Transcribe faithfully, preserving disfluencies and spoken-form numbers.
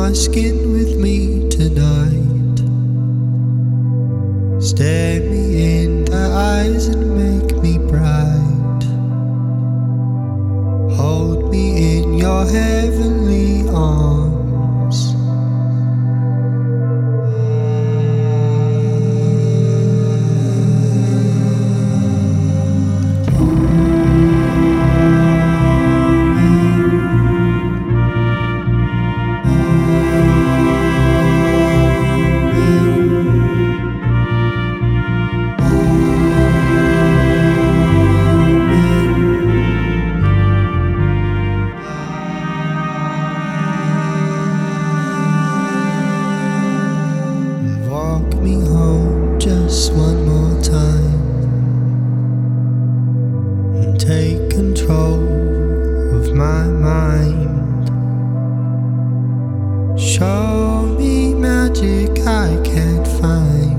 my skin with me tonight. Stare me in the eyes and make me bright. Hold me in your heavenly arms. Walk me home just one more time and take control of my mind. Show me magic I can't find.